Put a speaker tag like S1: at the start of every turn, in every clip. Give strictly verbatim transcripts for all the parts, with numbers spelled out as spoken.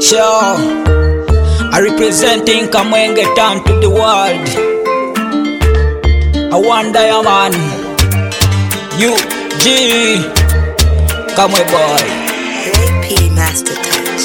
S1: Sure, I representing Kamwenge town to the world. I want Diamond, U G, Kamwe boy.
S2: A P Master Touch.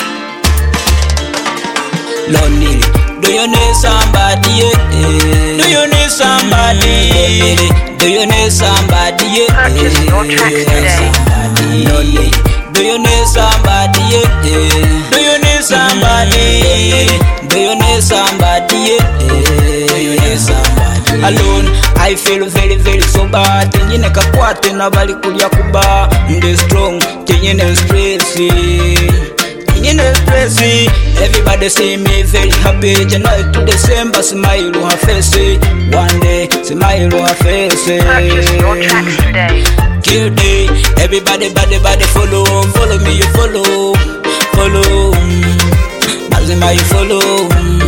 S1: Lonely, do you need somebody? Yeah? Do you need somebody? Do you need somebody? Yeah?
S2: Purchase your tracks today.
S1: Somebody. Lonely, do you need somebody? Yeah? Do you need somebody? Do you need somebody? Yeah? Do you need somebody? Alone, I feel very very so bad. Tenyine kakwate na bali kulya kuba. Ndi strong, tenyine stressy. Tenyine stressy. Everybody see me very happy. January to December, smile on her face. One day, smile on her face.
S2: Purchase your tracks today.
S1: Kill day, everybody, body, body, follow, follow me, you follow, follow. Mazima, you follow.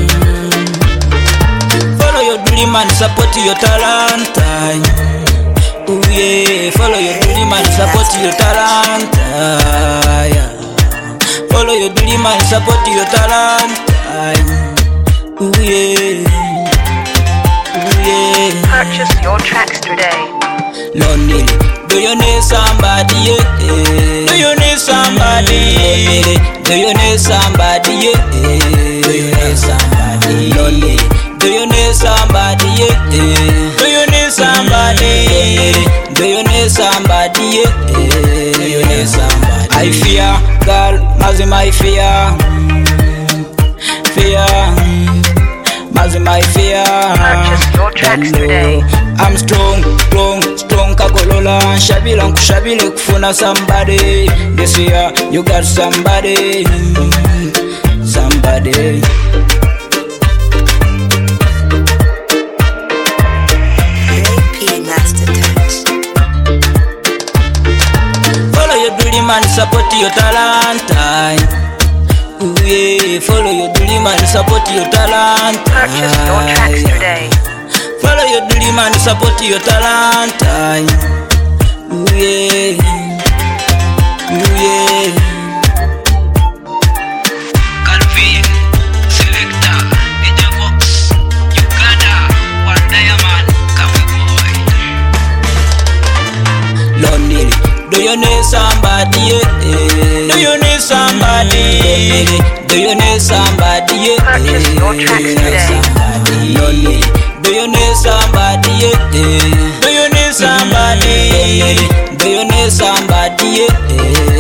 S1: Follow your dream and support your talent. Ooh yeah, follow your dream and support your talent. Yeah. Follow your dream and support your talent. Ooh yeah, ooh yeah.
S2: Purchase your tracks today.
S1: Lonely, do you need somebody? Yeah? Do you need somebody? Do you need somebody? Yeah? Do you need somebody? Lonely, do you need somebody? Yeah? Do you need somebody? Do you need somebody? Yeah? Do you need somebody? I fear, girl, Mazima, I fear, fear, Mazima, I fear.
S2: Purchase your tracks today.
S1: I'm strong, strong, strong kagolola. Shabila nkushabile kufuna somebody. This year you got somebody, somebody.
S2: A P Master Touch.
S1: Follow your dream and support your talent. Ooh yeah, follow your dream and support your talent.
S2: Purchase your tracks today.
S1: Follow your dream and support your talent. Ooh yeah, ooh yeah. Calvin, Selector, Ejevox, Uganda, One Diamond, Kamwe boy. Lonely, do you need somebody? Yeah? Do you need somebody? Do you need somebody? Yeah?
S2: Purchase your tracks today.
S1: Lonely. Do you need somebody? Yeah? Do you need somebody? Do you need somebody? Yeah?